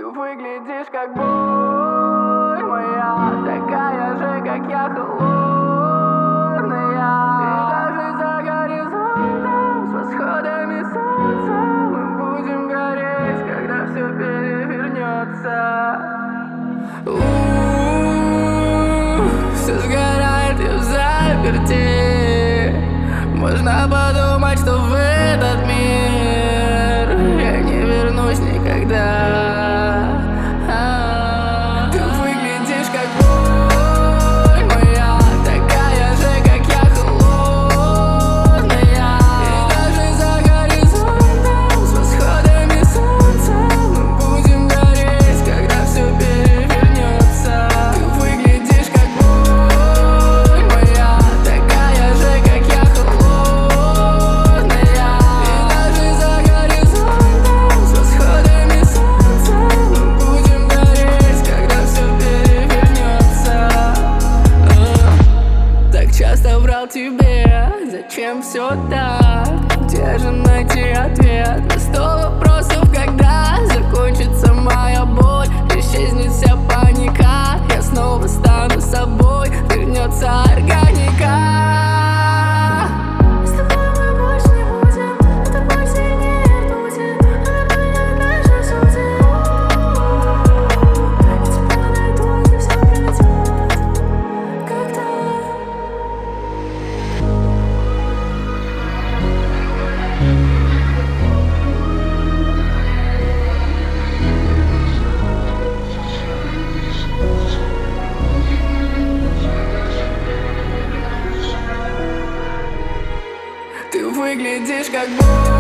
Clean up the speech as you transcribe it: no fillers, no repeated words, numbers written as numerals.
выглядишь как боль моя, такая же, как я, холодная. И даже за горизонтом, с восходами солнца, мы будем гореть, когда все перевернется. Все сгорает и в заперти. Можно подумать, что в этот мир я не вернусь никогда. Ты выглядишь как боль моя, такая же, как я, холодная. И даже за горизонтом, с восходами солнца, мы будем гореть, когда все перевернется. Ты выглядишь как боль моя, такая же, как я, холодная. И даже за горизонтом, с восходами солнца, мы будем гореть, когда все перевернется. Так часто врал тебе, зачем все так? Где же найти ответ на 100 вопросов, когда закончится моя боль, исчезнет вся паника, я снова стану собой, вернется органика. С тобой мы больше не будем, эта боль сильнее ртути, она поменяет наши судьбы. Я тебя найду, и все пройдет, когда. Ты выглядишь как боль